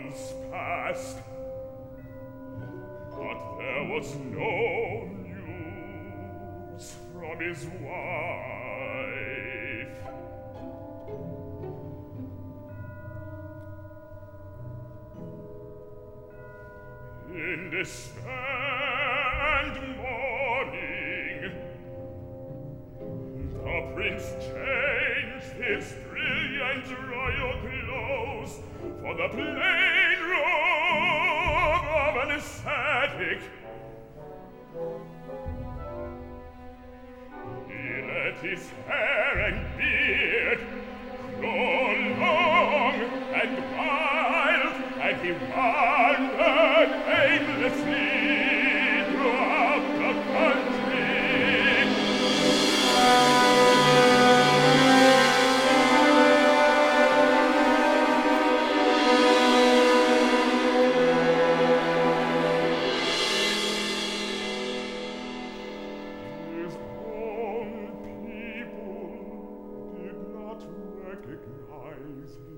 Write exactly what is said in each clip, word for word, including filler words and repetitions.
months passed, but there was no news from his wife. In despair and mourning, the prince changed his brilliant royal clothes for the plain robe of an ascetic. He let his hair and beard grow long and wild, and he wandered aimlessly throughout the country. His own people did not recognize him.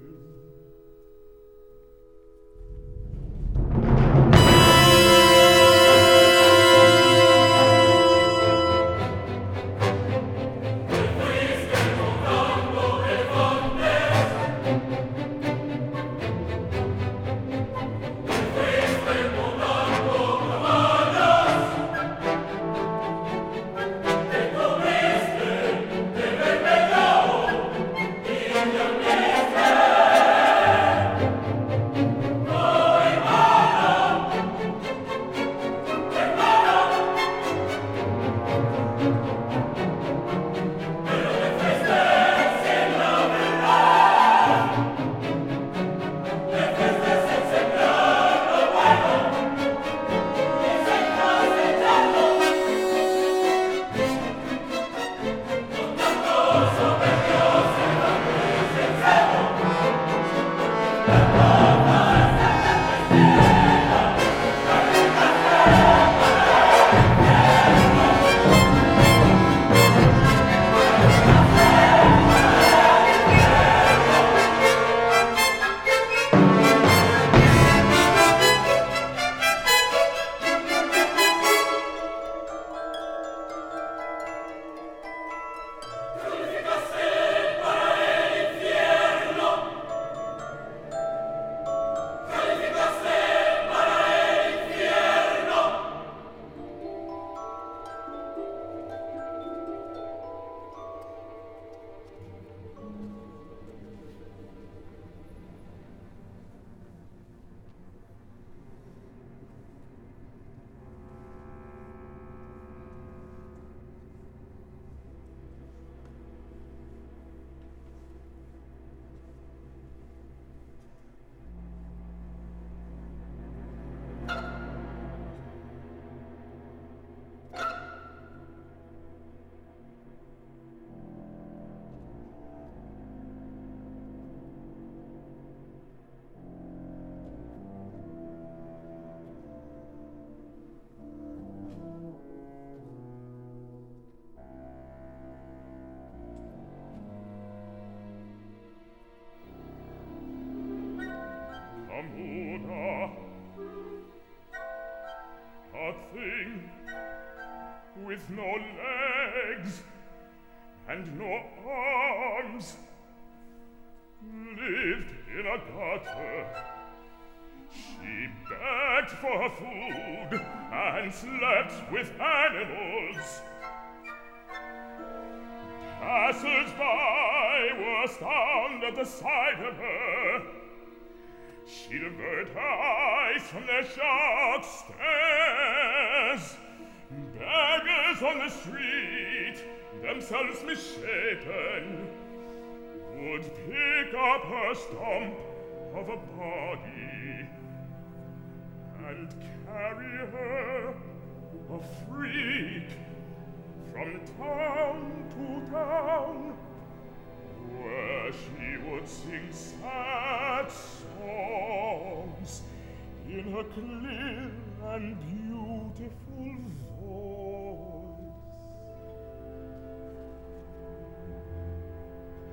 A thing with no legs and no arms, lived in a gutter. She begged for food and slept with animals. Passers-by were astounded at the sight of her. She'd avert her eyes from their sharp stares. Beggars on the street, themselves misshapen, would pick up her stump of a body and carry her, a freak, from town to town, where she would sing sad songs in a clear and beautiful